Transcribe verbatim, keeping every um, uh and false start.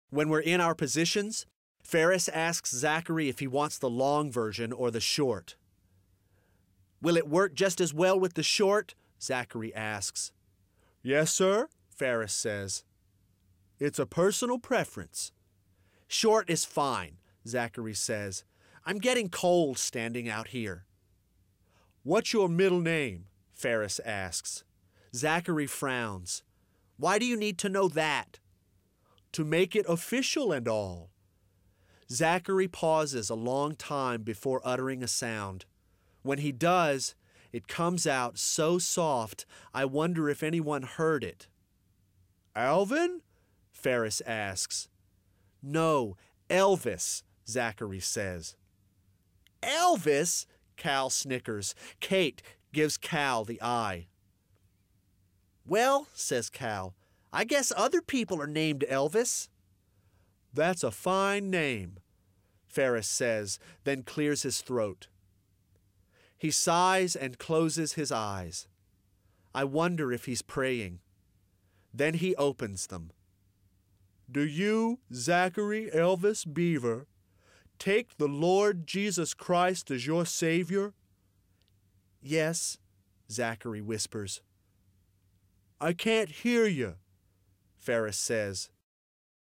When we're in our positions, Ferris asks Zachary if he wants the long version or the short. Will it work just as well with the short? Zachary asks. Yes, sir, Ferris says. It's a personal preference. Short is fine, Zachary says. I'm getting cold standing out here. What's your middle name? Ferris asks. Zachary frowns. Why do you need to know that? To make it official and all. Zachary pauses a long time before uttering a sound. When he does, it comes out so soft, I wonder if anyone heard it. Alvin? Ferris asks. No, Elvis, Zachary says. Elvis? Cal snickers. Kate gives Cal the eye. Well, says Cal, I guess other people are named Elvis. That's a fine name, Ferris says, then clears his throat. He sighs and closes his eyes. I wonder if he's praying. Then he opens them. Do you, Zachary Elvis Beaver, take the Lord Jesus Christ as your Savior? Yes, Zachary whispers. I can't hear you, Ferris says.